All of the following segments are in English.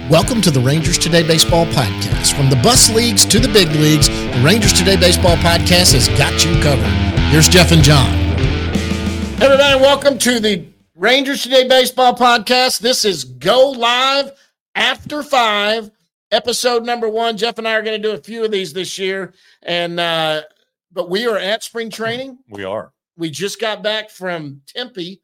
Welcome to the Rangers Today Baseball Podcast. From the bus leagues to the big leagues, the Rangers Today Baseball Podcast has got you covered. Here's Jeff and John. Hey everybody, welcome to the Rangers Today Baseball Podcast. This is Go Live After 5, episode number 1. Jeff and I are going to do a few of these this year, and but we are at spring training. We are. We just got back from Tempe,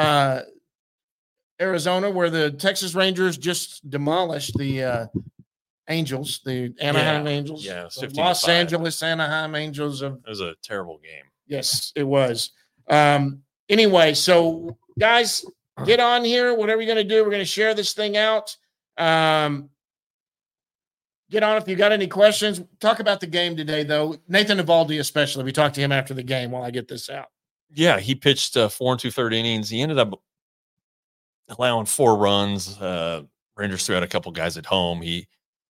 Arizona, where the Texas Rangers just demolished the Angels, the Anaheim Angels. Yeah, the Los Angeles Anaheim Angels. It was a terrible game. Yes, it was. Anyway, so guys, get on here. Whatever you're going to do, we're going to share this thing out. Get on if you got any questions. Talk about the game today, though. Nathan Eovaldi especially. We talked to him after the game while I get this out. Yeah, he pitched 4 2/3 innings. He ended up allowing 4 runs. Rangers threw out a couple guys at home. He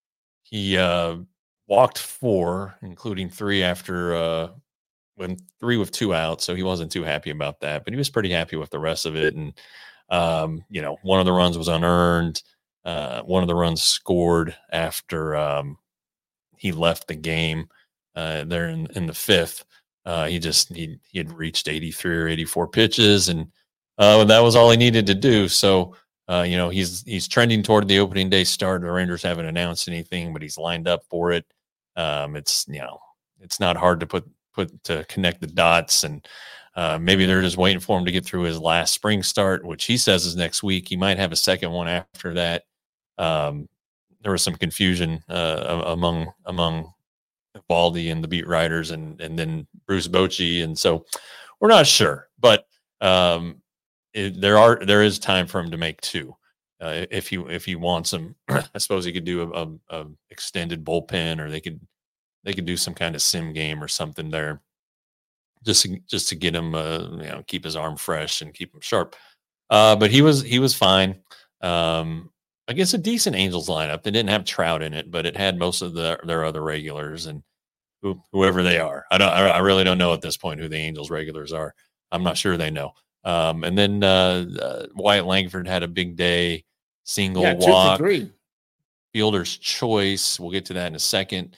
walked 4, including 3 after when 3 with 2 outs. So he wasn't too happy about that, but he was pretty happy with the rest of it. And one of the runs was unearned. One of the runs scored after he left the game there in the 5th. He had reached 83 or 84 pitches, and that was all he needed to do. So, he's trending toward the opening day start. The Rangers haven't announced anything, but he's lined up for it. It's not hard to connect the dots, and maybe they're just waiting for him to get through his last spring start, which he says is next week. He might have a second one after that. There was some confusion among Eovaldi and the beat writers, and then Bruce Bochy, and so we're not sure, but there is time for him to make 2 if he wants them. I suppose he could do a extended bullpen, or they could do some kind of sim game or something there, just to get him keep his arm fresh and keep him sharp. But he was fine. I guess a decent Angels lineup. They didn't have Trout in it, but it had most of their other regulars and whoever they are. I really don't know at this point who the Angels regulars are. I'm not sure they know. And then Wyatt Langford had a big day, single, walk, 2 for 3. fielder's choice. We'll get to that in a second.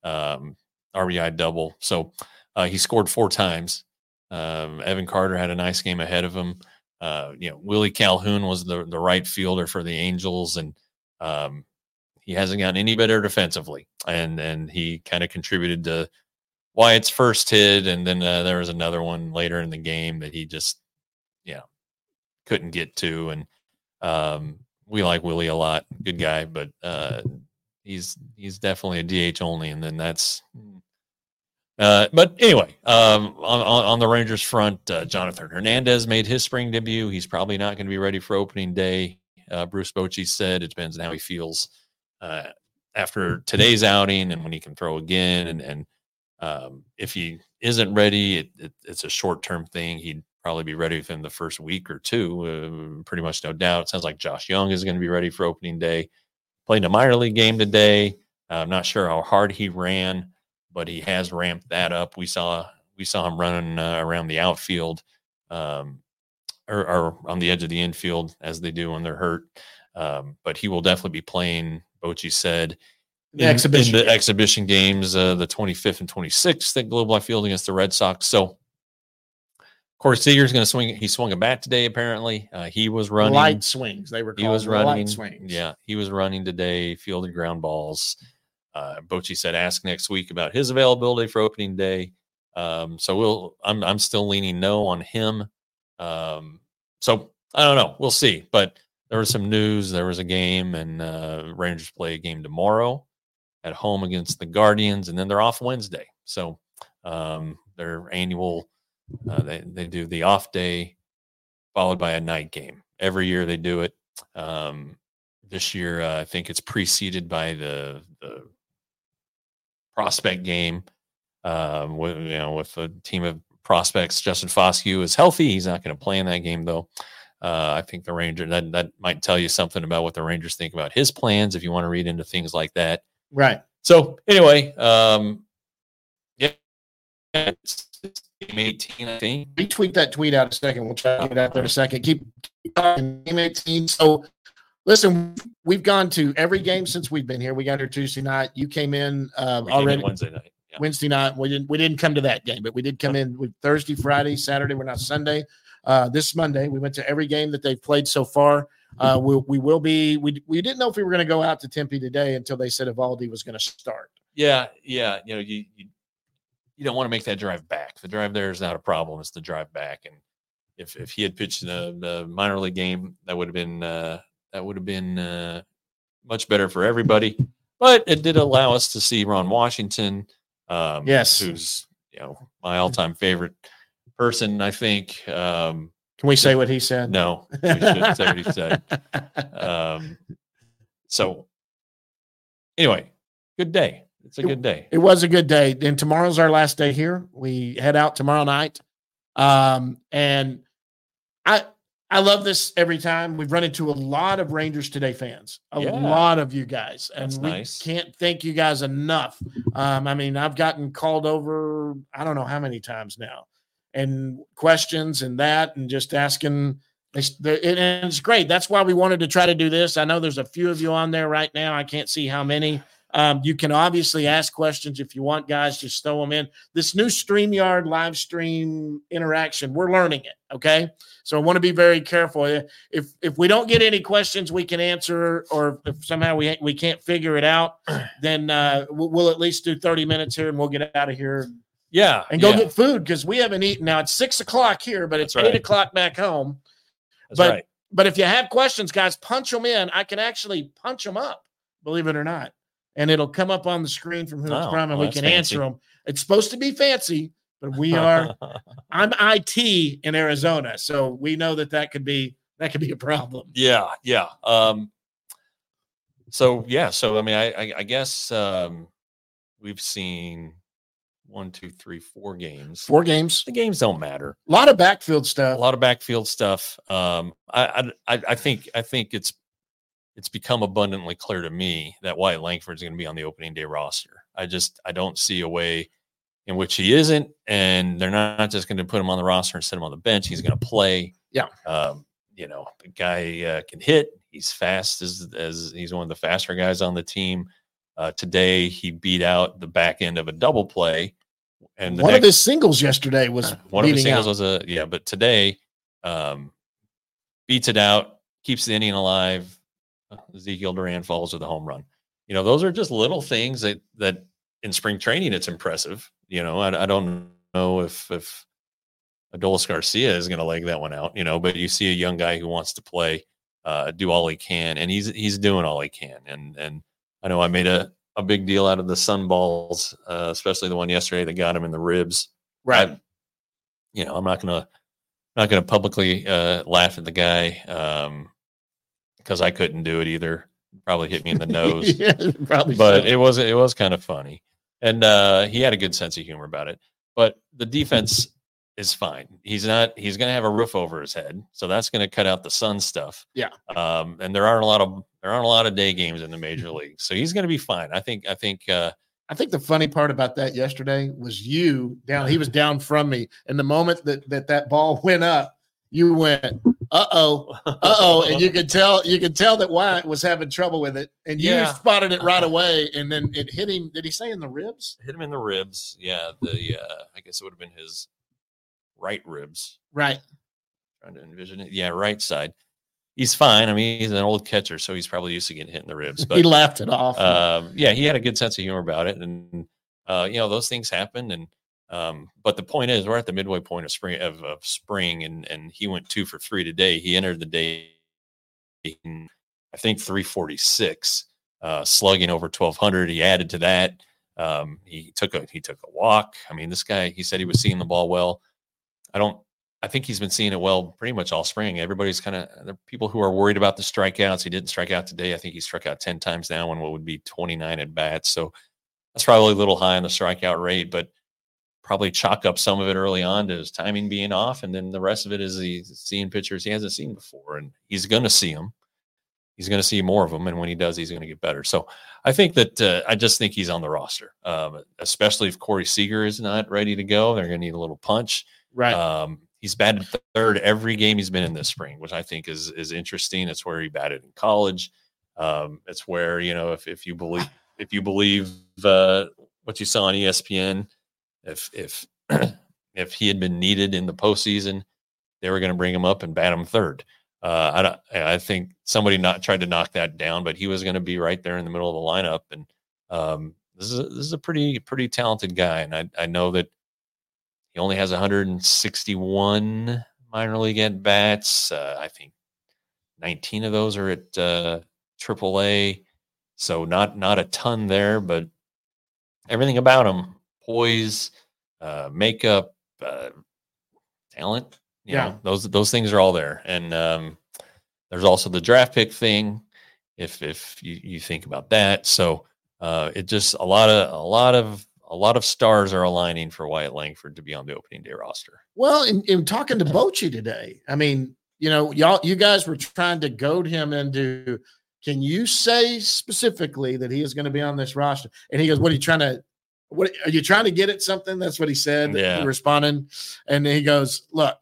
RBI double. So he scored 4 times. Evan Carter had a nice game ahead of him. Willie Calhoun was the right fielder for the Angels, and he hasn't gotten any better defensively. And he kind of contributed to Wyatt's first hit, and then there was another one later in the game that he just couldn't get to. And we like Willie a lot, good guy, but he's definitely a DH only, and then that's. But anyway, on the Rangers front, Jonathan Hernandez made his spring debut. He's probably not going to be ready for opening day. Bruce Bochy said it depends on how he feels after today's outing and when he can throw again. And if he isn't ready, it's a short-term thing. He'd probably be ready within the first week or 2, pretty much no doubt. It sounds like Josh Young is going to be ready for opening day. Played a minor league game today. I'm not sure how hard he ran, but he has ramped that up. We saw him running around the outfield or on the edge of the infield, as they do when they're hurt. But he will definitely be playing, Bochy said, in the exhibition games, the 25th and 26th at Globe Life Field against the Red Sox. So Corey Seager's going to swing. He swung a bat today, apparently. He was running. Light swings. They were called light swings. Yeah, he was running today, fielded ground balls. Bochy said ask next week about his availability for opening day. So I'm still leaning no on him. So I don't know. We'll see. But there was some news. There was a game, and Rangers play a game tomorrow at home against the Guardians, and then they're off Wednesday. So their annual they do the off day followed by a night game. Every year they do it. This year I think it's preceded by the prospect game with a team of prospects. Justin Foscue is healthy. He's not going to play in that game, though. I think the Rangers, that might tell you something about what the Rangers think about his plans if you want to read into things like that. Right. So anyway, it's game 18, I think. Retweet that tweet out a second. We'll try to get out there in a second. Keep talking. Game 18. So Listen, we've gone to every game since we've been here. We got here Tuesday night. You came in already Wednesday night. Yeah. Wednesday night. We didn't come to that game, but we did come in with Thursday, Friday, Saturday. We're not Sunday. This Monday, we went to every game that they've played so far. We will be. We didn't know if we were going to go out to Tempe today until they said Evaldi was going to start. Yeah. You know, you don't want to make that drive back. The drive there is not a problem. It's the drive back. And if he had pitched in a minor league game, that would have been much better for everybody. But it did allow us to see Ron Washington, yes, who's my all-time favorite person. I think. Can we say what he said? No, we shouldn't say what he said. So anyway, good day. It's a good day. It was a good day. And tomorrow's our last day here. We head out tomorrow night. And I love this every time. We've run into a lot of Rangers Today fans, a lot of you guys. And that's nice. Can't thank you guys enough. I mean, I've gotten called over, I don't know how many times now, and questions and that, and just asking. And it's great. That's why we wanted to try to do this. I know there's a few of you on there right now. I can't see how many. You can obviously ask questions if you want, guys. Just throw them in. This new StreamYard live stream interaction, we're learning it, okay? So I want to be very careful. If we don't get any questions we can answer, or if somehow we can't figure it out, then we'll at least do 30 minutes here, and we'll get out of here. Yeah, and go get food, because we haven't eaten. Now, it's 6 o'clock here, but it's 8 o'clock back home. That's right. But if you have questions, guys, punch them in. I can actually punch them up, believe it or not. And it'll come up on the screen from who it's from, and we can answer them. It's supposed to be fancy, but we are. I'm IT in Arizona, so we know that could be a problem. Yeah. So I mean, I guess we've seen 1, 2, 3, 4 games. 4 games. The games don't matter. A lot of backfield stuff. I think it's become abundantly clear to me that Wyatt Langford is going to be on the opening day roster. I don't see a way in which he isn't, and they're not just going to put him on the roster and set him on the bench. He's going to play. Yeah. The guy can hit. He's fast as he's one of the faster guys on the team. Today he beat out the back end of a double play, and one of his singles yesterday was but today beats it out, keeps the inning alive. Ezekiel Duran falls with a home run. Those are just little things that in spring training it's impressive. I don't know if Adolis Garcia is going to leg that one out. But you see a young guy who wants to play, do all he can, and he's doing all he can. And I know I made a big deal out of the sun balls, especially the one yesterday that got him in the ribs. Right. I'm not gonna publicly laugh at the guy. Because I couldn't do it either. Probably hit me in the nose. Probably. But it was kind of funny. And he had a good sense of humor about it. But the defense is fine. He's going to have a roof over his head. So that's going to cut out the sun stuff. Yeah. And there aren't a lot of day games in the major leagues. So he's going to be fine. I think the funny part about that yesterday was he was down from me. And the moment that ball went up, you went, uh-oh. And you could tell that Wyatt was having trouble with it. And you spotted it right away. And then it hit him. Did he say in the ribs? Hit him in the ribs. Yeah. I guess it would have been his right ribs. Right. Trying to envision it. Yeah. Right side. He's fine. I mean, he's an old catcher, so he's probably used to getting hit in the ribs. But he laughed it off. He had a good sense of humor about it. And, those things happen. And, but the point is, we're at the midway point of spring, and he went 2 for 3 today. He entered the day, in, I think, 346, slugging over 1,200. He added to that. He took a walk. I mean, this guy, he said he was seeing the ball well. I think he's been seeing it well pretty much all spring. Everybody's there are people who are worried about the strikeouts. He didn't strike out today. I think he struck out 10 times now on what would be 29 at bats. So that's probably a little high on the strikeout rate, but probably chalk up some of it early on to his timing being off. And then the rest of it is he's seeing pitchers he hasn't seen before, and he's going to see them. He's going to see more of them. And when he does, he's going to get better. So I think that I just think he's on the roster, especially if Corey Seager is not ready to go. They're going to need a little punch. Right. He's batted third every game he's been in this spring, which I think is interesting. It's where he batted in college. It's where, if you believe what you saw on ESPN, if if he had been needed in the postseason, they were going to bring him up and bat him third. I think somebody tried to knock that down, but he was going to be right there in the middle of the lineup. And this is a pretty talented guy, and I know that he only has 161 minor league at bats. I think 19 of those are at AAA, so not a ton there, but everything about him, poise, makeup, talent. You know, those things are all there. And there's also the draft pick thing, if you think about that. So it just a lot of stars are aligning for Wyatt Langford to be on the opening day roster. Well, in talking to Bochy today, I mean, you guys were trying to goad him into, can you say specifically that he is going to be on this roster? And he goes, what are you trying to get at something? That's what he said. Yeah. He responded. And he goes, look,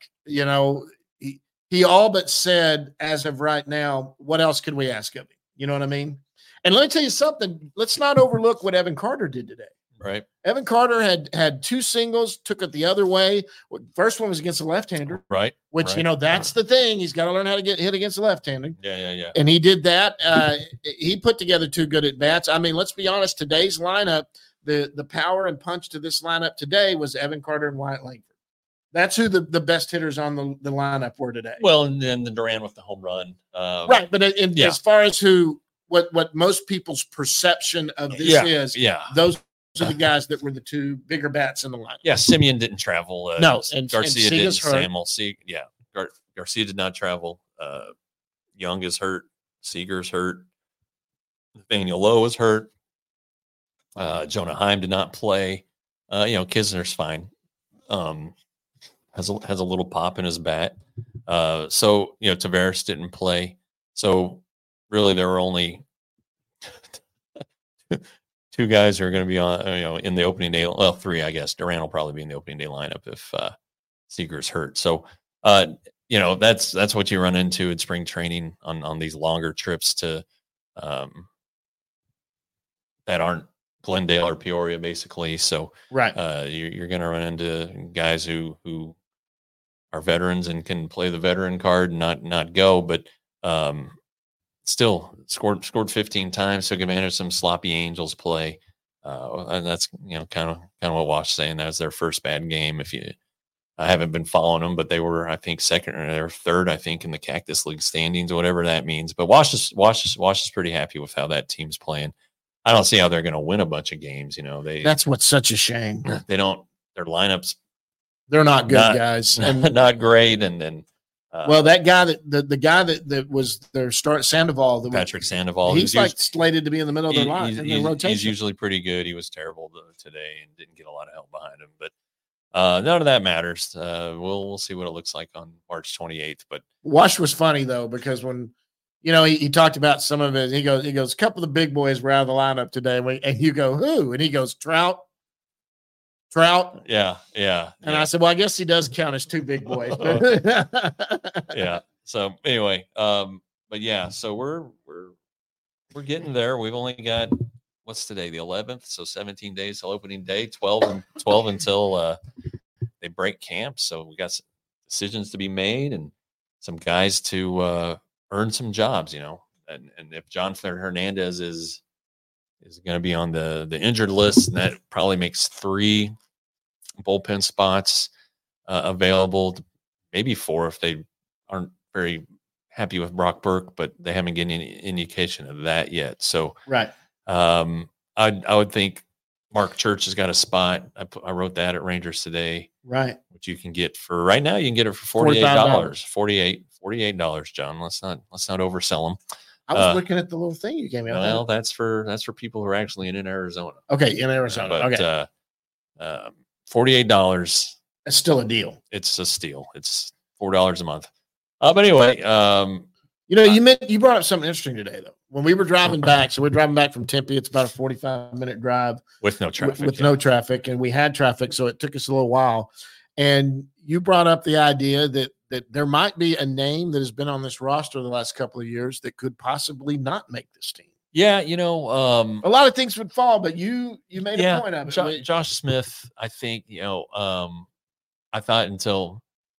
he all but said, as of right now, what else can we ask of him? You know what I mean? And let me tell you something. Let's not overlook what Evan Carter did today. Right. Evan Carter had two singles, took it the other way. First one was against a left-hander. Right. Which, that's the thing. He's got to learn how to get hit against a left-hander. Yeah. And he did that. He put together two good at-bats. I mean, let's be honest, today's lineup, the power and punch to this lineup today was Evan Carter and Wyatt Langford. That's who the best hitters on the lineup were today. Well, and then the Duran with the home run. Right. But as far as what most people's perception of this is, those are the guys that were the two bigger bats in the lineup. Yeah, Simeon didn't travel. No, and Garcia didn't. Samuel, Garcia did not travel. Young is hurt. Seager's hurt. Nathaniel Lowe is hurt. Jonah Heim did not play. Kisner's fine. Has a little pop in his bat. So Taveras didn't play. So really, there were only two guys who are going to be on, in the opening day. Well, three, I guess. Duran will probably be in the opening day lineup if Seager's hurt. So, that's what you run into in spring training on these longer trips to that aren't Glendale or Peoria, basically. So, right, you're going to run into guys who are veterans and can play the veteran card and not go, but still scored 15 times, took advantage of some sloppy Angels play. And that's, kind of what Wash saying. That was their first bad game. I haven't been following them, but they were, I think, second or third, I think, in the Cactus League standings, whatever that means. But Wash is pretty happy with how that team's playing. I don't see how they're going to win a bunch of games. That's what's such a shame. Their lineups, they're not good guys, and not great. And then, that guy the guy that was their start, Sandoval, Patrick Sandoval, he's slated to be in the middle of their line in the rotation. He's usually pretty good. He was terrible today and didn't get a lot of help behind him, but none of that matters. We'll see what it looks like on March 28th. But Wash was funny though, because when he talked about some of it, he goes, a couple of the big boys were out of the lineup today, and you go, who? And he goes, Trout. Yeah. And I said, well, I guess he does count as two big boys. Yeah. So anyway, but yeah, so we're getting there. We've only got, what's today, the 11th? So 17 days till opening day, 12 until they break camp. So we got some decisions to be made and some guys to earn some jobs, and if John Hernandez is going to be on the injured list, and that probably makes 3 bullpen spots available, maybe 4 if they aren't very happy with Brock Burke, but they haven't given any indication of that yet. So, right. I would think Mark Church has got a spot. I wrote that at Rangers today. Right. Which you can get for right now. You can get it for $48. $48, John. Let's not oversell them. I was looking at the little thing you gave me. Well, that's for people who are actually in Arizona. Okay, in Arizona. But, okay. $48. That's still a deal. It's a steal. It's $4 a month. But anyway, you brought up something interesting today, though. When we were driving back, so we're driving back from Tempe. It's about a 45-minute drive with no traffic. With no traffic, and we had traffic, so it took us a little while. And you brought up the idea that there might be a name that has been on this roster the last couple of years that could possibly not make this team. Yeah, a lot of things would fall, but you made a point of it. Josh Smith, I think, I thought until,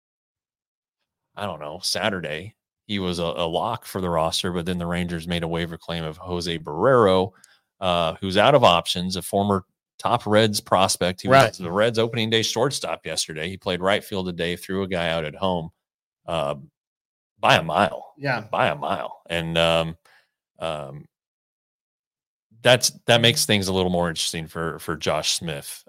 I don't know, Saturday, he was a lock for the roster, but then the Rangers made a waiver claim of Jose Barrero, who's out of options, a former top Reds prospect. He was the Reds opening day shortstop yesterday. He played right field today, threw a guy out at home by a mile. Yeah. By a mile. And that makes things a little more interesting for Josh Smith.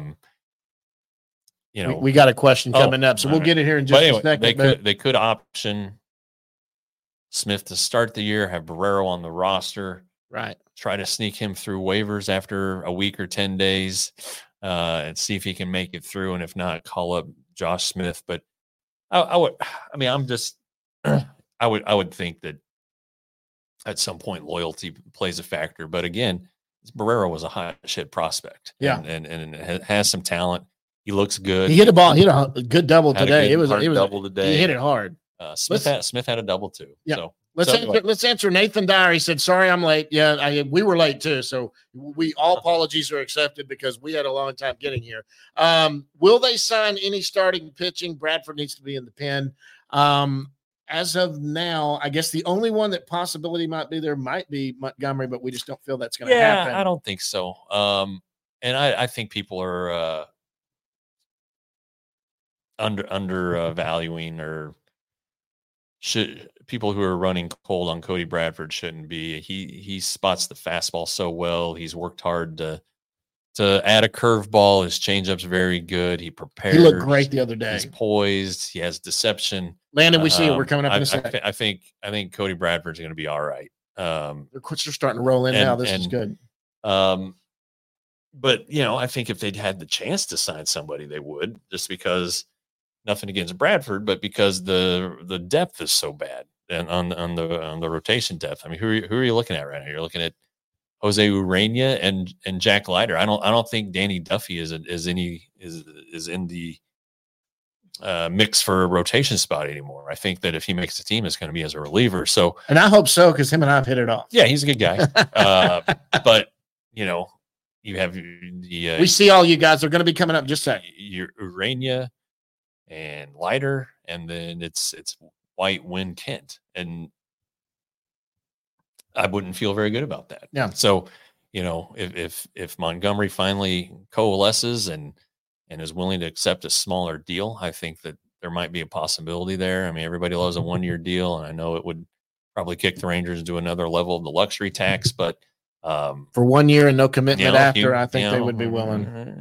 We got a question coming up, so we'll get it here in just a second. They could option Smith to start the year, have Barrero on the roster, right? Try to sneak him through waivers after a week or 10 days, and see if he can make it through. And if not, call up Josh Smith. But I would think that at some point loyalty plays a factor. But again, Barrero was a high shit prospect, and has some talent. He looks good. He hit a ball. He hit a good double today. It was double today. He hit it hard. Smith had a double too. Yeah. So let's answer Nathan Dyer. He said, "Sorry, I'm late." Yeah, we were late too. So all apologies are accepted because we had a long time getting here. Will they sign any starting pitching? Bradford needs to be in the pen. As of now, I guess the only one that possibility might be there might be Montgomery, but we just don't feel that's going to happen. I don't think so. And I think people are undervaluing or people who are running cold on Cody Bradford shouldn't be. He spots the fastball so well. He's worked hard to add a curveball. His changeup's very good. He prepared. He looked great the other day. He's poised. He has deception. Landon, we see it. We're coming up in a second. I think Cody Bradford's going to be all right. The quits are starting to roll in now. This is good. But I think if they'd had the chance to sign somebody, they would, just because. Nothing against Bradford, but because the depth is so bad and on the rotation depth. I mean, who are you looking at right now? You're looking at Jose Urena and Jack Leiter. I don't think Danny Duffy is in the mix for a rotation spot anymore. I think that if he makes the team, it's going to be as a reliever. So, and I hope so, because him and I've hit it off. Yeah, he's a good guy. But you have the we see all you guys are going to be coming up. Just saying, your Urena and Leiter, and then it's White, Wynn, Kent, and I wouldn't feel very good about that. Yeah. So, if Montgomery finally coalesces and is willing to accept a smaller deal, I think that there might be a possibility there. I mean, everybody loves a 1-year deal, and I know it would probably kick the Rangers to another level of the luxury tax, but for 1 year and no commitment after, I think they would be willing.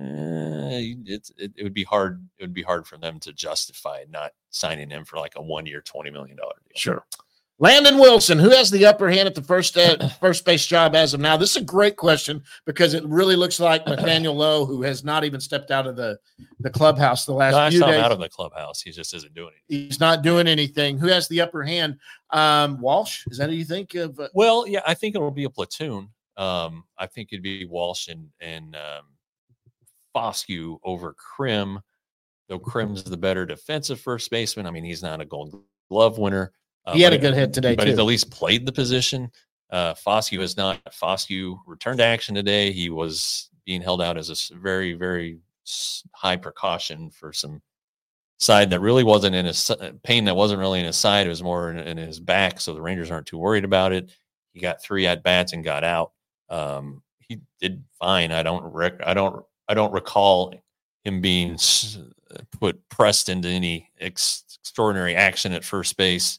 It would be hard. It would be hard for them to justify not signing him for like a 1 year, $20 million deal. Sure. Landon Wilson, who has the upper hand at the first base job as of now? This is a great question because it really looks like Nathaniel Lowe, who has not even stepped out of the clubhouse the last few days. Out of the clubhouse. He just isn't doing anything. He's not doing anything. Who has the upper hand? Walsh? Is that who you think of? Well, yeah, I think it will be a platoon. I think it'd be Walsh and Foscue over Krim, though Krim's the better defensive first baseman. I mean, he's not a Gold Glove winner. He had a good hit today, but too. He's at least played the position. Foscue is not. Foscue returned to action today. He was being held out as a very, very high precaution for some side that really wasn't in his pain. That wasn't really in his side. It was more in his back. So the Rangers aren't too worried about it. He got 3 at bats and got out. He did fine. I don't recall him being pressed into any extraordinary action at first base.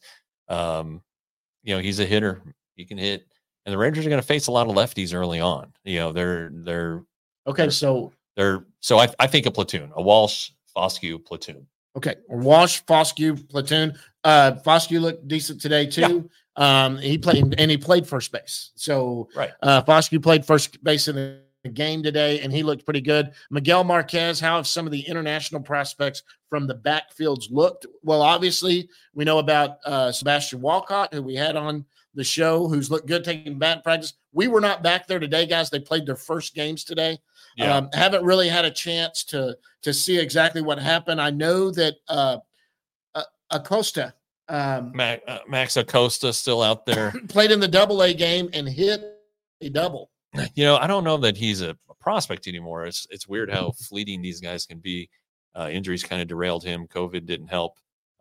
He's a hitter. He can hit, and the Rangers are going to face a lot of lefties early on. They're okay. So I think a platoon, a Walsh Foscue platoon. Okay, Walsh Foscue platoon. Foscue looked decent today too. Yeah. He played first base. So right. Foscue played first base in the game today, and he looked pretty good. Miguel Marquez, how have some of the international prospects from the backfields looked? Well, obviously, we know about Sebastian Walcott, who we had on the show, who's looked good taking bat practice. We were not back there today, guys. They played their first games today. Yeah. Haven't really had a chance to see exactly what happened. I know that Acosta, Max Acosta, still out there, played in the Double-A game and hit a double. I don't know that he's a prospect anymore. It's weird how fleeting these guys can be. Injuries kind of derailed him. COVID didn't help.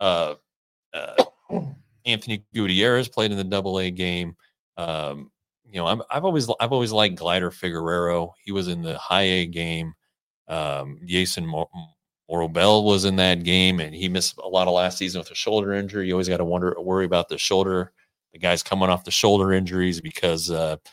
Anthony Gutierrez played in the Double-A game. I've always liked Glider Figueroa. He was in the High A game. Jason Morobel was in that game, and he missed a lot of last season with a shoulder injury. You always got to worry about the shoulder. The guys coming off the shoulder injuries because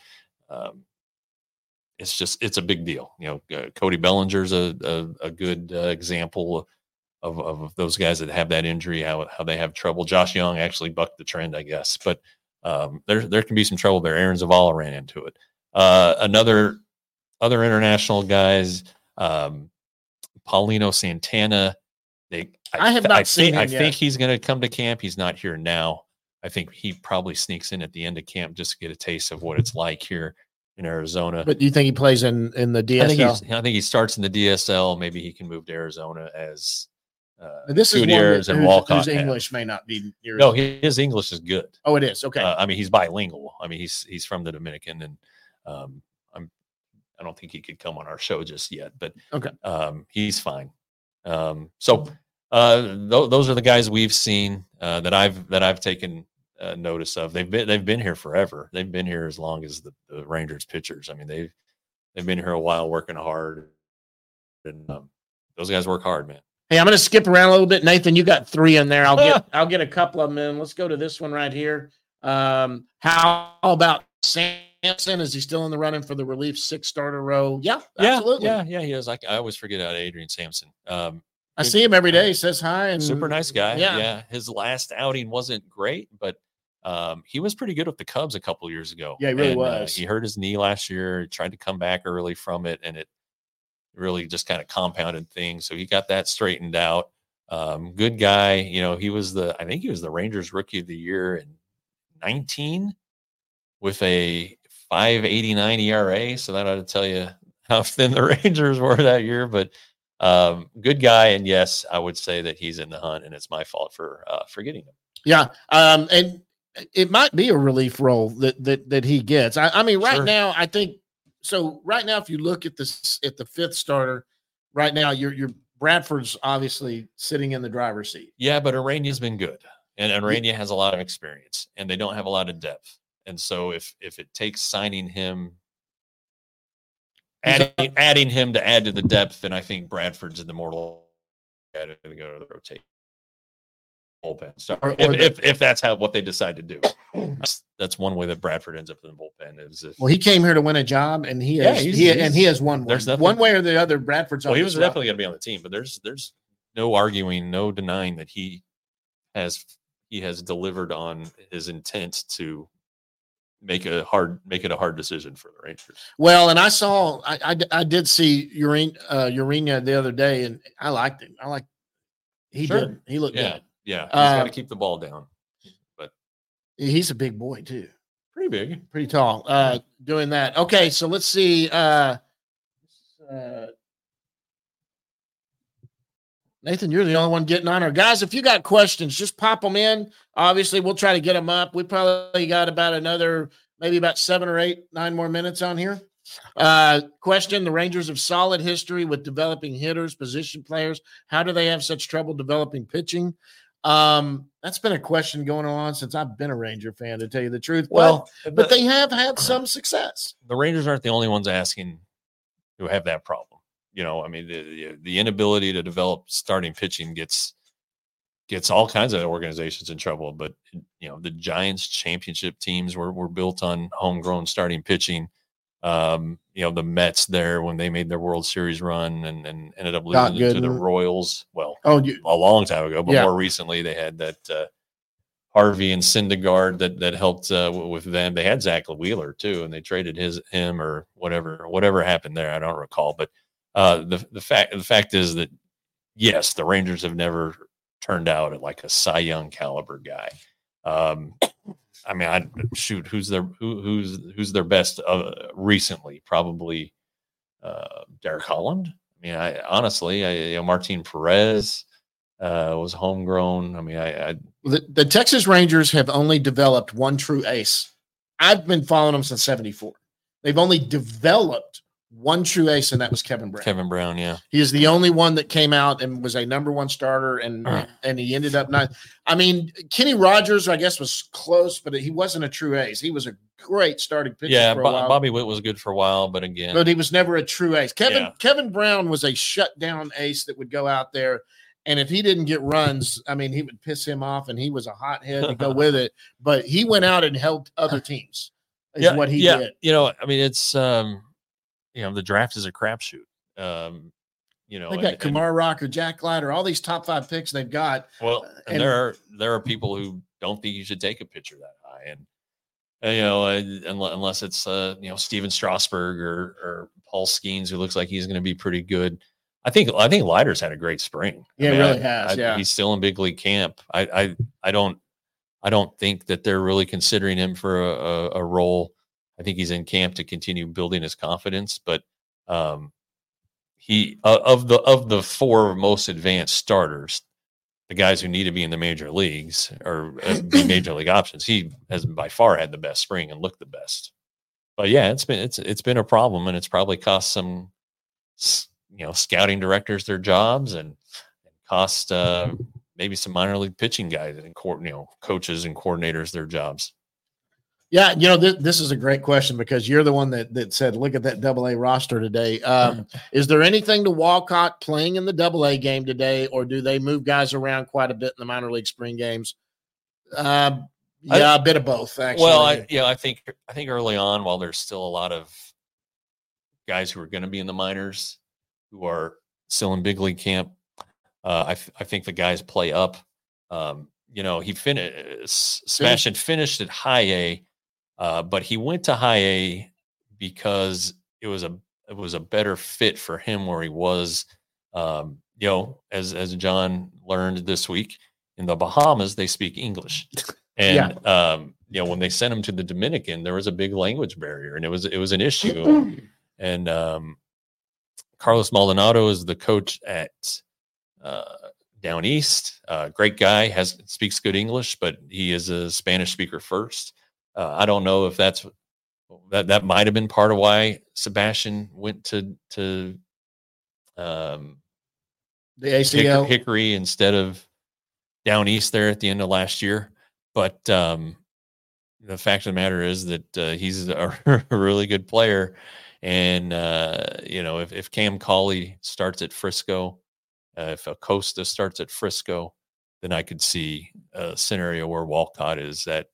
it's a big deal. Cody Bellinger's a good example of those guys that have that injury, how they have trouble. Josh Young actually bucked the trend, I guess, but there can be some trouble there. Aaron Zavala ran into it. Other international guys, Paulino Santana. I have not seen him I yet. think he's going to come to camp. He's not here now. I think he probably sneaks in at the end of camp just to get a taste of what it's like here in Arizona. But do you think he plays in the DSL? I think he starts in the DSL. Maybe he can move to Arizona as this is Gutierrez one and Walcott. Whose English may not be. No, his English is good. Oh, it is. Okay. He's bilingual. He's from the Dominican, and I don't think he could come on our show just yet, but okay. He's fine. Those are the guys we've seen that I've taken notice of. They've been here forever. They've been here as long as the Rangers pitchers. They've been here a while working hard, and those guys work hard, man. Hey, I'm going to skip around a little bit. Nathan, you got 3 in there. I'll get a couple of them in. Let's go to this one right here. How about Sampson? Is he still in the running for the relief 6-starter row? Yeah, absolutely. Yeah, he is. I always forget about Adrian Sampson. I see him every day. He says hi. And super nice guy. Yeah. His last outing wasn't great, but he was pretty good with the Cubs a couple years ago. Yeah, he really was. He hurt his knee last year. He tried to come back early from it, and it really just kind of compounded things. So he got that straightened out. Good guy. I think he was the Rangers Rookie of the Year in 19 with a 5.89 ERA. So that ought to tell you how thin the Rangers were that year. But good guy. And yes, I would say that he's in the hunt, and it's my fault for forgetting him. Yeah. And it might be a relief role that he gets. Right now, I think so. Right now, if you look at the 5th starter, right now, your Bradford's obviously sitting in the driver's seat. Yeah, but Arania's been good, and Arania has a lot of experience, and they don't have a lot of depth. And so if it takes signing him, adding him to add to the depth, then I think Bradford's in the mortal to go to the rotation bullpen. So if that's what they decide to do, that's one way that Bradford ends up in the bullpen. He came here to win a job, and he has won. There's nothing, one way or the other. Bradford's. Well, he was definitely going to be on the team, but there's no arguing, no denying that he has delivered on his intent to make it a hard decision for the Rangers. Well, and I did see Urena the other day, and I liked him. He did. He looked good. Yeah, he's got to keep the ball down. But he's a big boy too. Pretty big. Pretty tall. Doing that. Okay, so let's see. Nathan, you're the only one getting on her. Guys, if you got questions, just pop them in. Obviously, we'll try to get them up. We probably got maybe about 7 or 8, 9 more minutes on here. Question: the Rangers have solid history with developing hitters, position players. How do they have such trouble developing pitching? That's been a question going on since I've been a Ranger fan, to tell you the truth. Well, but they have had some success. The Rangers aren't the only ones asking who have that problem. The inability to develop starting pitching gets all kinds of organizations in trouble. But the Giants championship teams were built on homegrown starting pitching. The Mets there when they made their World Series run and ended up losing to the Royals. Well, a long time ago, but more recently they had that Harvey and Syndergaard that helped with them. They had Zach Wheeler too, and they traded him or whatever happened there. I don't recall, but the fact is that yes, the Rangers have never turned out like a Cy Young caliber guy. I mean, who's their best recently? Probably Derek Holland. I mean, honestly, Martin Perez was homegrown. I mean, the Texas Rangers have only developed one true ace. I've been following them since '74. They've only developed one true ace, and that was Kevin Brown. Kevin Brown, yeah. He is the only one that came out and was a number one starter, and he ended up not. I mean, Kenny Rogers, I guess, was close, but he wasn't a true ace. He was a great starting pitcher for a while. Bobby Witt was good for a while, but he was never a true ace. Kevin Brown was a shutdown ace that would go out there, and if he didn't get runs, I mean, he would piss him off, and he was a hothead to go with it. But he went out and helped other teams. What he did. I mean, it's the draft is a crapshoot. They got Kumar Rocker, Jack Leiter, all these top 5 picks they've got. Well, and there are people who don't think you should take a pitcher that high, and unless it's Steven Strasburg or Paul Skeens, who looks like he's going to be pretty good. I think Leiter's had a great spring. Yeah, he really has. Yeah, he's still in big league camp. I don't think that they're really considering him for a role. I think he's in camp to continue building his confidence, but he of the 4 most advanced starters, the guys who need to be in the major leagues or be major league options, he has by far had the best spring and looked the best. But yeah, it's been a problem, and it's probably cost some scouting directors their jobs and cost maybe some minor league pitching guys and coaches and coordinators their jobs. Yeah, this is a great question because you're the one that said, look at that AA roster today. Is there anything to Walcott playing in the AA game today, or do they move guys around quite a bit in the minor league spring games? A bit of both, actually. Well, I think early on, while there's still a lot of guys who are going to be in the minors who are still in big league camp, I think the guys play up. He finished finished at high A. But he went to high A because it was a better fit for him where he was. As John learned this week, in the Bahamas they speak English, and when they sent him to the Dominican, there was a big language barrier, and it was an issue. And Carlos Maldonado is the coach at Down East. Great guy, speaks good English, but he is a Spanish speaker first. I don't know if that might have been part of why Sebastian went to the ACL Hickory instead of Down East there at the end of last year. But the fact of the matter is that he's a really good player, and if Cam Cauley starts at Frisco, if Acosta starts at Frisco, then I could see a scenario where Walcott is at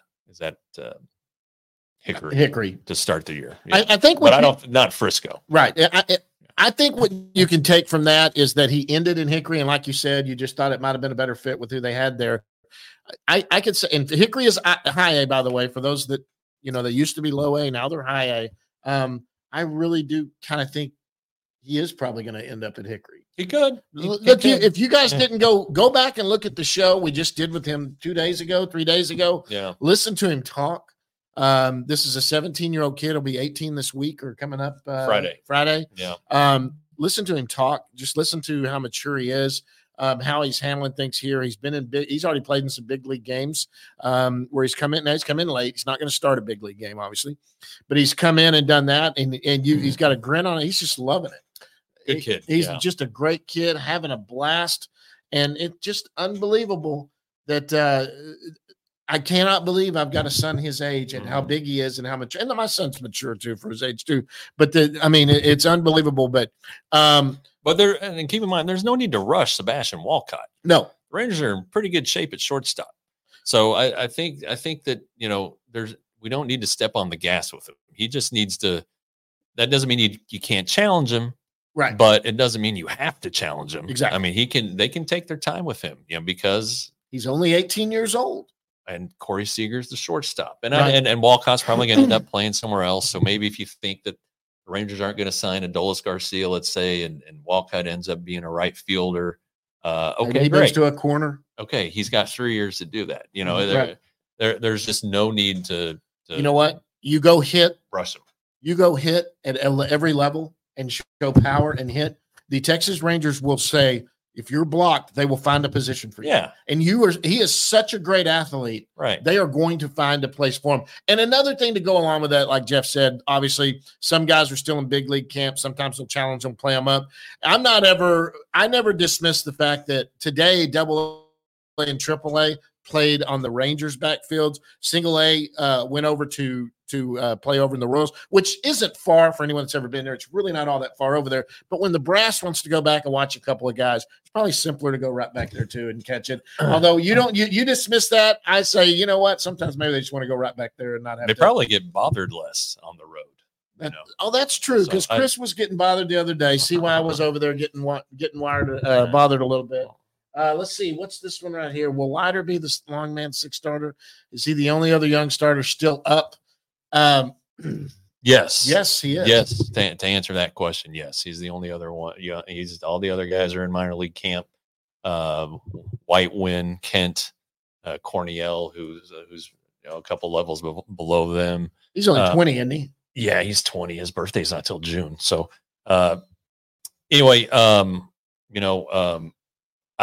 Hickory to start the year. Yeah. I think, not Frisco. Right. I think what you can take from that is that he ended in Hickory, and like you said, you just thought it might have been a better fit with who they had there. I could say, and Hickory is high A, by the way, for those that they used to be low A, now they're high A. I really do kind of think he is probably going to end up at Hickory. He could. If you guys didn't go back and look at the show we just did with him 3 days ago. Yeah. Listen to him talk. This is a 17-year-old kid. He'll be 18 this week or coming up Friday. Yeah. Listen to him talk. Just listen to how mature he is, how he's handling things here. He's already played in some big league games where he's come in. Now he's come in late. He's not going to start a big league game, obviously, but he's come in and done that. And he's got a grin on it. He's just loving it. Good kid. He's just a great kid, having a blast, and it's just unbelievable that I cannot believe I've got a son his age and how big he is and how mature. And my son's mature too for his age too. But it's unbelievable. But and keep in mind, there's no need to rush Sebastian Walcott. No, the Rangers are in pretty good shape at shortstop. So I think that we don't need to step on the gas with him. He just needs to. That doesn't mean you can't challenge him. Right. But it doesn't mean you have to challenge him. Exactly. I mean, they can take their time with him, because he's only 18 years old. And Corey Seager's the shortstop. And right. and Walcott's probably going to end up playing somewhere else. So maybe if you think that the Rangers aren't going to sign Adolis Garcia, let's say, and Walcott ends up being a right fielder, okay, he goes to a corner. Okay, he's got 3 years to do that. Right. there's just no need to you know what? You go hit. rush them. You go hit at every level and show power and hit. The Texas Rangers will say, if you're blocked, they will find a position for you. Yeah. And he is such a great athlete. Right. They are going to find a place for him. And another thing to go along with that, like Jeff said, obviously some guys are still in big league camp. Sometimes they'll challenge them, play them up. I never dismiss the fact that today Double A and Triple A played on the Rangers backfields. Single A went over to play over in the Royals, which isn't far for anyone that's ever been there. It's really not all that far over there. But when the brass wants to go back and watch a couple of guys, it's probably simpler to go right back there too and catch it. Although you dismiss that, I say, you know what? Sometimes maybe they just want to go right back there and not have. They probably get bothered less on the road. Oh, that's true. Because Chris was getting bothered the other day. CY was over there getting wired, bothered a little bit. Let's see. What's this one right here? Will Leiter be the long man 6 starter? Is he the only other young starter still up? Yes. Yes, he is. Yes. To answer that question, yes. He's the only other one. Yeah, all the other guys are in minor league camp. White Wynn, Kent, Corniel, who's a couple levels below them. He's only 20, isn't he? Yeah, he's 20. His birthday's not till June. So anyway, I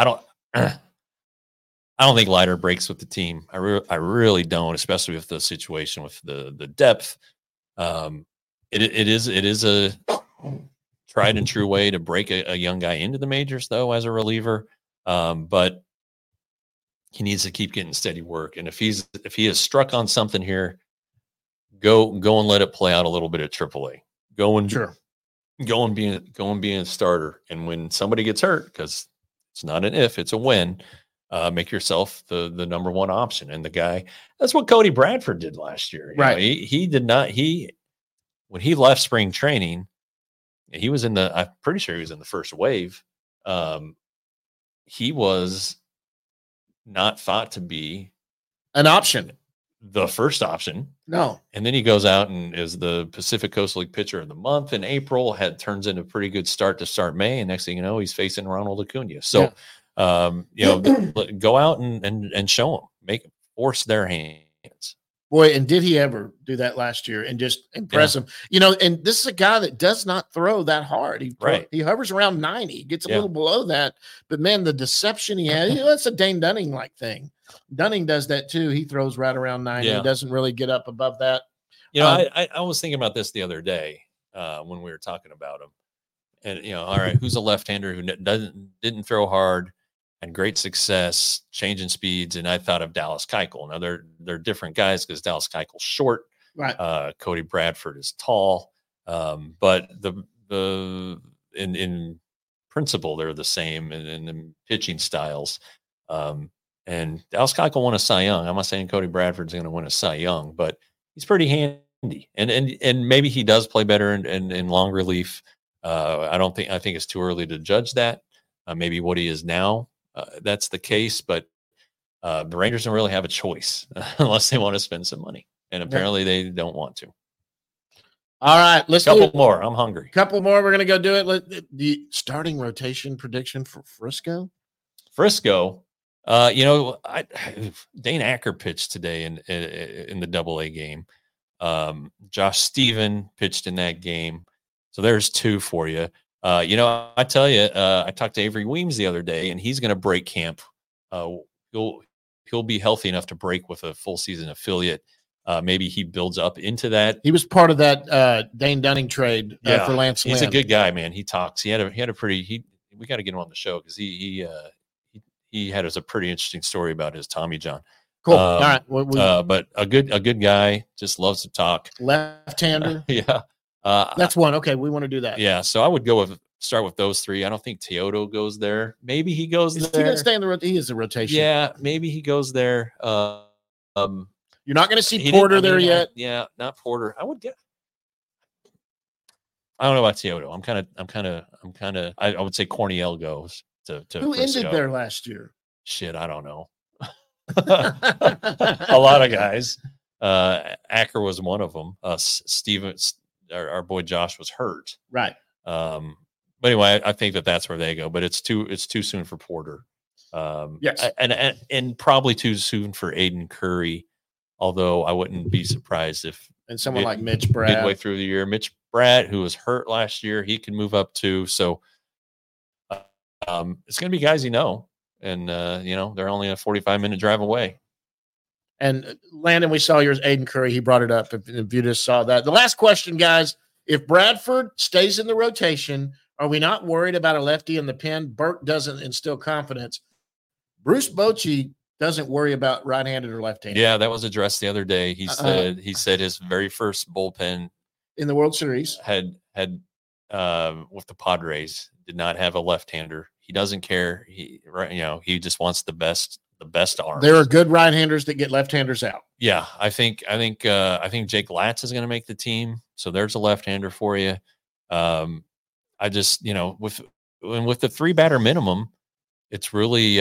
don't think Leiter breaks with the team. I really don't, especially with the situation with the depth. It is a tried and true way to break a young guy into the majors, though, as a reliever. But he needs to keep getting steady work. And if he is struck on something here, go and let it play out a little bit at AAA. Go and be a starter. And when somebody gets hurt, because it's not an if, it's a when. Make yourself the number one option. And the guy, that's what Cody Bradford did last year. Right. He did not, when he left spring training, he was I'm pretty sure he was in the first wave. He was not thought to be an option, the first option. No. And then he goes out and is the Pacific Coast League pitcher of the month in April, turns into a pretty good start to start May. And next thing you know, he's facing Ronald Acuna. So, go out and show them, force their hands. Boy, and did he ever do that last year and just impress them? And this is a guy that does not throw that hard. He hovers around 90, gets a little below that. But man, the deception he had, that's a Dane Dunning like thing. Dunning does that too. He throws right around 90. He doesn't really get up above that. I was thinking about this the other day when we were talking about him. And all right, who's a left-hander who didn't throw hard? And great success changing speeds. And I thought of Dallas Keuchel. Now they're different guys because Dallas Keuchel's short. Right. Cody Bradford is tall. But in principle, they're the same in the pitching styles. And Dallas Keuchel won a Cy Young. I'm not saying Cody Bradford's going to win a Cy Young, but he's pretty handy. And maybe he does play better in long relief. I think it's too early to judge that. Maybe what he is now. That's the case, but the Rangers don't really have a choice unless they want to spend some money, and apparently they don't want to. All right, let's couple more. I'm hungry. Couple more. We're gonna go do it. The starting rotation prediction for Frisco. Dane Acker pitched today in the Double-A game. Josh Stephen pitched in that game, so there's 2 for you. I tell you, I talked to Avery Weems the other day, and he's going to break camp. He'll be healthy enough to break with a full season affiliate. Maybe he builds up into that. He was part of that Dane Dunning trade for Lance Lynn. He's a good guy, man. He talks. We got to get him on the show because he had a pretty interesting story about his Tommy John. Cool. All right. But a good guy, just loves to talk. Left-hander. Yeah. That's one. Okay, we want to do that. Yeah, so I would start with those 3. I don't think Teodo goes there. Maybe he goes there. He going to stay in the rotation? He is a rotation. Yeah, maybe he goes there. You're not going to see Porter there yet. Yeah, not Porter. I would get. I don't know about Teodo. I would say Corniel goes to Who Frisco. ended there last year? Shit, I don't know. A lot of guys. Acker was one of them. Steven. Our boy Josh was hurt. Right. But anyway, I think that's where they go, but it's too soon for Porter. Yes. And probably too soon for Aiden Curry. Although I wouldn't be surprised if and someone like Mitch Bratt midway through the year, Mitch Bratt, who was hurt last year, he can move up too. So it's going to be guys and they're only a 45-minute drive away. And Landon, we saw yours, Aiden Curry. He brought it up. If you just saw that. The last question, guys: if Bradford stays in the rotation, are we not worried about a lefty in the pen? Burke doesn't instill confidence. Bruce Bochy doesn't worry about right-handed or left-handed. Yeah, that was addressed the other day. He said his very first bullpen in the World Series had with the Padres did not have a left-hander. He doesn't care. He just wants the best arm. There are good right-handers that get left-handers out. Yeah, I think Jake Latz is going to make the team. So there's a left-hander for you. I just with the 3-batter minimum, it's really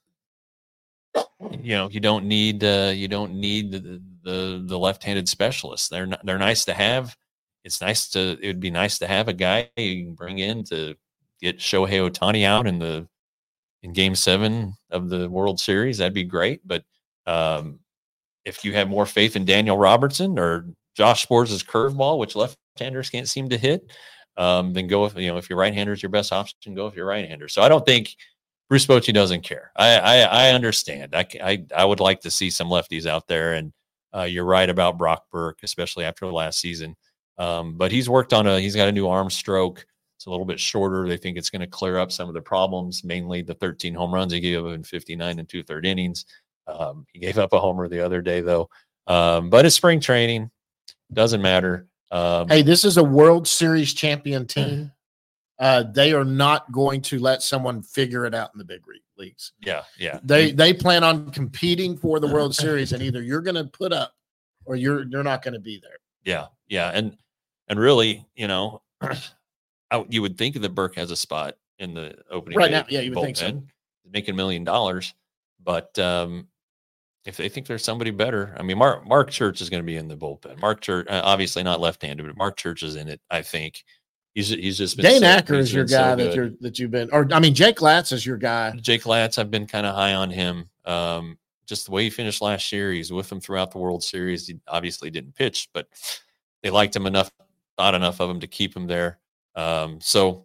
you don't need the left-handed specialists. They're nice to have. It would be nice to have a guy you can bring in to get Shohei Ohtani out in Game 7 of the World Series. That'd be great. But if you have more faith in Daniel Robertson or Josh Sborz' curveball, which left-handers can't seem to hit, then go with, if your right-hander is your best option, go with your right-hander. So I don't think Bruce Bochy doesn't care. I understand. I would like to see some lefties out there, and you're right about Brock Burke, especially after the last season. But he's got a new arm stroke. It's a little bit shorter. They think it's going to clear up some of the problems, mainly the 13 home runs he gave up in 59 and 2/3 innings. He gave up a homer the other day, though. But it's spring training. Doesn't matter. Hey, this is a World Series champion team. They are not going to let someone figure it out in the big leagues. Yeah. They plan on competing for the World Series, and either you're going to put up or you're not going to be there. Yeah. And really, you would think that Burke has a spot in the opening right now. Yeah, you would bullpen. think so. Making $1 million, but if they think there's somebody better, I mean, Mark Church is going to be in the bullpen. Mark Church, obviously not left-handed, but Mark Church is in it. I think he's just been. Dane Acker is your guy that you've been, or I mean, Jake Latz is your guy. Jake Latz, I've been kind of high on him. Just the way he finished last year, he's with them throughout the World Series. He obviously didn't pitch, but they liked him enough, thought enough of him to keep him there. So,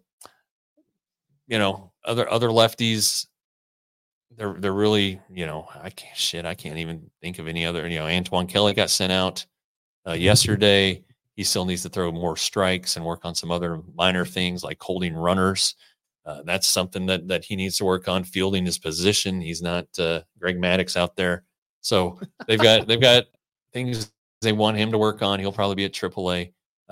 other lefties, they're really, I can't even think of any other, Antoine Kelly got sent out yesterday. He still needs to throw more strikes and work on some other minor things like holding runners. That's something that he needs to work on, fielding his position. He's not Greg Maddux out there. So they've got things they want him to work on. He'll probably be at AAA.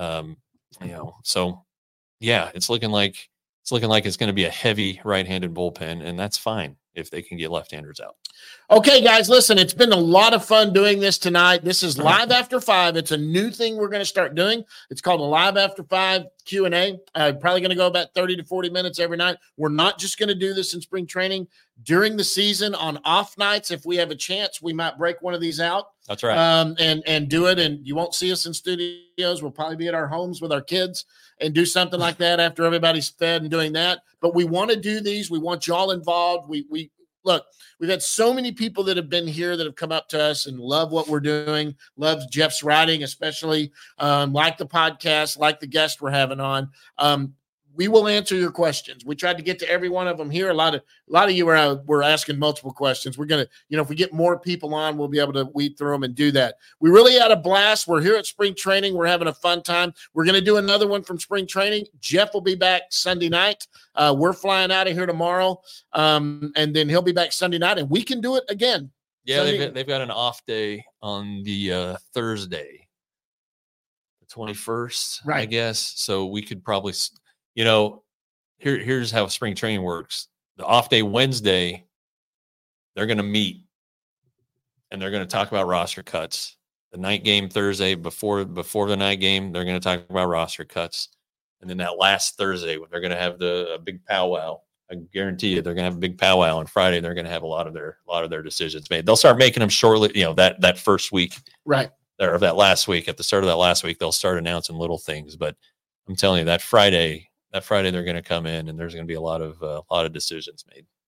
So yeah, it's looking like it's going to be a heavy right-handed bullpen, and that's fine if they can get left-handers out. Okay, guys, listen, it's been a lot of fun doing this tonight. This is Live After 5. It's a new thing we're going to start doing. It's called a Live After 5 Q&A. Probably going to go about 30 to 40 minutes every night. We're not just going to do this in spring training. During the season, on off nights, if we have a chance, we might break one of these out. That's right. And do it, and you won't see us in studios. We'll probably be at our homes with our kids and do something like that after everybody's fed and doing that. But we want to do these. We want y'all involved. We look, we've had so many people that have been here that have come up to us and love what we're doing, love Jeff's writing, especially like the podcast, like the guest we're having on. We will answer your questions. We tried to get to every one of them here. A lot of you were asking multiple questions. We're going to, if we get more people on, we'll be able to weed through them and do that. We really had a blast. We're here at spring training. We're having a fun time. We're going to do another one from spring training. Jeff will be back Sunday night. We're flying out of here tomorrow. And then he'll be back Sunday night, and we can do it again. Yeah, they've got an off day on the Thursday, the 21st, right? I guess. So we could probably – here's how spring training works. The off day Wednesday, they're going to meet and they're going to talk about roster cuts. The night game Thursday before the night game, they're going to talk about roster cuts. And then that last Thursday, they're going to have a big powwow. I guarantee you, they're going to have a big powwow on Friday. They're going to have a lot of their decisions made. They'll start making them shortly. That first week, right, or that last week. At the start of that last week, they'll start announcing little things. But I'm telling you, that Friday they're going to come in, and there's going to be a lot of decisions made.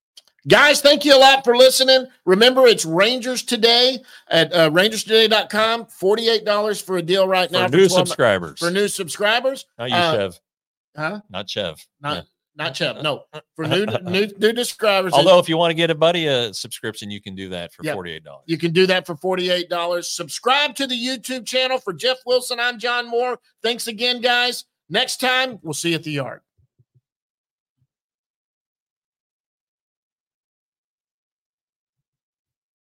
Guys, thank you a lot for listening. Remember, it's Rangers Today at rangerstoday.com. $48 for a deal right now. For new subscribers. For new subscribers. Not you, Chev. Huh? Not Chev. Not Chev. No. For new subscribers. Although if you want to get a buddy a subscription, you can do that for $48. You can do that for $48. Subscribe to the YouTube channel. For Jeff Wilson, I'm John Moore. Thanks again, guys. Next time, we'll see you at the yard.